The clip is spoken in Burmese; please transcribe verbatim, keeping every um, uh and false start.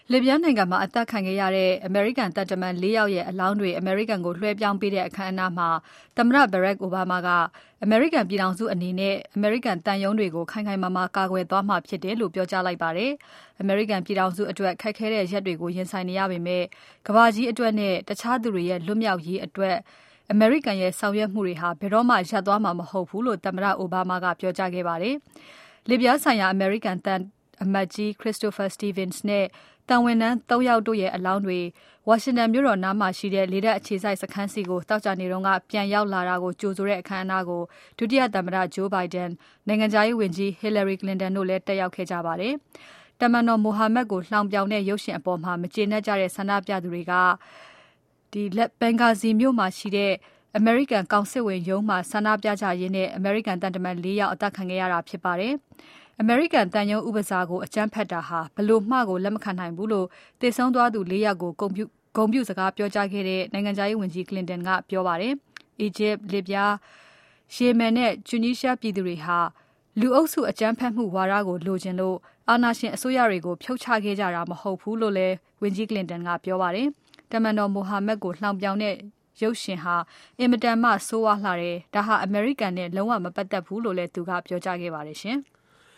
လစ်ဗျားနိုင်ငံမှာအသက်ခံခဲ့ရတဲ့အမေရိကန်တပ်တမန်၄ယောက်ရဲ့အလောင်းတွေအမေရိကန်ကိုလွှဲပြောင်းပေးတဲ့အခမ်းအနားမှာသမ္မတ Barack Obama ကအမေရိကန်ပြည်ထောင်စုအနေနဲ့အမေရိကန်သံရုံးတွေကိုခိုင်ခိုင်မာမာကာကွယ်သွားမှာဖြစ်တယ်လို့ပြောကြားလိုက်ပါတယ်။အမေရိကန်ပြည်ထောင်စုအတွက်ခက်ခဲတဲ့ရက်တွေကိုရင်ဆိုင်နေရပေမဲ့ကမ္ဘာကြီးအတွက်နဲ့တခြားသူတွေရဲ့လွတ်မြောက်ရေးအတွက်အမေရိကန်ရဲ့ဆောင်ရွက်မှုတွေဟာဘယ်တော့မှရပ်သွားမှာမဟုတ်ဘူးလို့သမ္မတ Obama ကပြောကြားခဲ့ပါတယ်။လစ်ဗျားဆိုင်ရာအမေရိကန်သံအမတ်ကြီး Christopher Stevens နဲ့တန်ဝန်ထမ်း၃ယောက်တို့ရဲ့အလောင်းတွေဝါရှင်တန်မြို့တော်နားမှာရှိတဲ့လေတပ်အခြေစိုက်စခန်းစီကိုတောက်ကြနေတော့ကပြန်ရောက်လာတာကိုကြိုဆိုတဲ့အခမ်းအနားကိုဒုတိယသမ္မတ Joe Biden နိုင်ငံခြားရေးဝန်ကြီး Hillary Clinton တို့လည်းတက်ရောက်ခဲ့ကြပါတယ်။တမန်တော်မိုဟာမက်ကိုလှောင်ပြောင်တဲ့ရုပ်ရှင်အပေါ်မှာမကျေနပ်ကြတဲ့ဆန္ဒပြသူတွေကဒီဘင်ဂါဇီမြို့မှာရှိတဲ့အမေရိကန်ကောင်စစ်ဝင်ရုံးမှာဆန္ဒပြကြရင်းနဲ့အမေရိကန်တန်တမန်၄ယောက်အသက်ခံခဲ့ရတာဖြစ်ပါတယ်။အမေရိကန်တန်ယုံဥပစာကိုအကြမ်းဖက်တာဟာဘလို့မှကိုလက်မခံနိုင်ဘူးလို့တေဆုံးသွားသူ၄ယောက်ကိုဂုဏ်ပြုဂုဏ်ပြုစကားပြောကြားခဲ့တဲ့နိုင်ငံခြားရေးဝန်ကြီး Clinton ကပြောပါတယ်။ Egypt, Libya, Yemen နဲ့ Tunisia ပြည်သူတွေဟာလူအုပ်စုအကြမ်းဖက်မှုဝါဒကိုလိုချင်လို့အာဏာရှင်အစိုးရတွေကိုဖြုတ်ချခဲ့ကြတာမဟုတ်ဘူးလို့လည်းဝန်ကြီး Clinton ကပြောပါတယ်။တမန်တော်မိုဟာမက်ကိုလှောင်ပြောင်တဲ့ရုပ်ရှင်ဟာအင်မတန်မှဆိုးဝါးလှတယ်။ဒါဟာအမေရိကန်နဲ့လုံးဝမပတ်သက်ဘူးလို့လည်းသူကပြောကြားခဲ့ပါတယ်ရှင်။